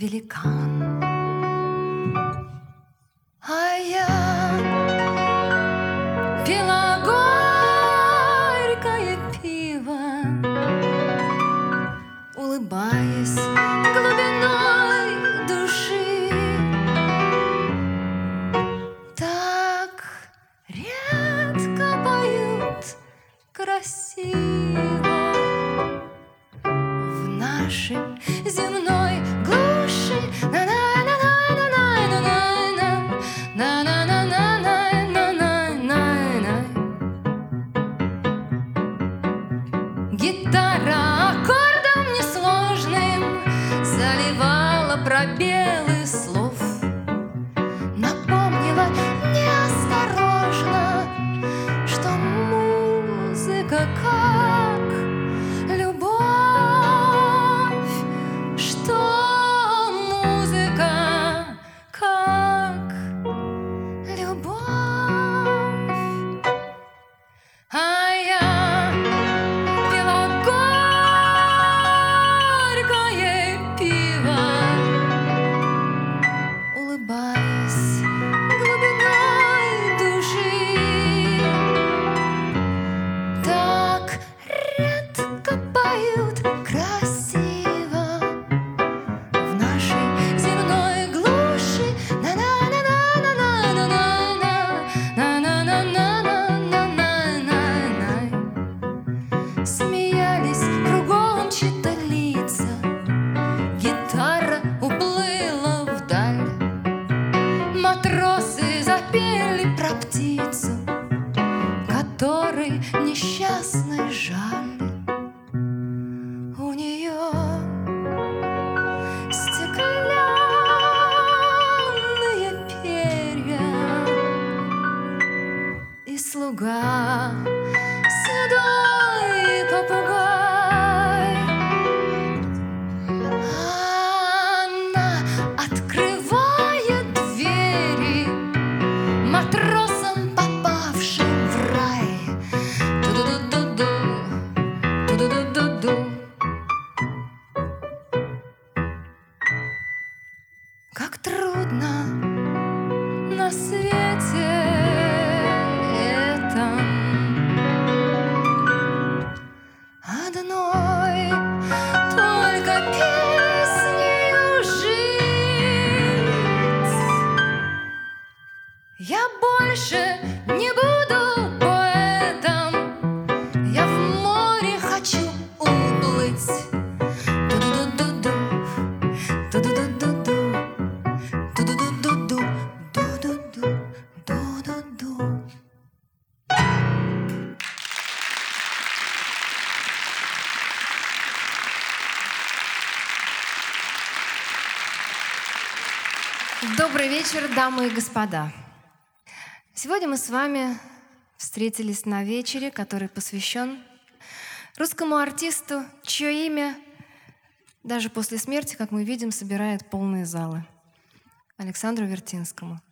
великан. А я пила горькое пиво, улыбаясь глубиной души. Так редко поют красиво в нашей земной глуши. Гитара аккордом несложным заливала пробелы слов, напомнила неосторожно, что музыка как любовь, что музыка как любовь. А я пила горькое пиво, улыбаясь глубиной души. Так редко поют красиво в нашей земной глуши. Смеялись кругом чьи-то лица, гитара уплыла вдаль. Матросы запели про птицу, которой несчастной жаль. У нее стеклянные перья, и слуга седой попугай. Она открывает двери матросам, попавшим в рай. Ту-ду-ду-ду-ду, ту-ду-ду-ду-ду. Как трудно на свете этом одной только песнею жить. Я больше не буду поэтом, я в море хочу уплыть. Ту-ду-ду-ду-ду, ту-ду-ду-ду-ду, ту-ду-ду-ду-ду, ду-ду-ду, ду-ду-ду. Добрый вечер, дамы и господа. Сегодня мы с вами встретились на вечере, который посвящен русскому артисту, чье имя даже после смерти, как мы видим, собирает полные залы — Александру Вертинскому.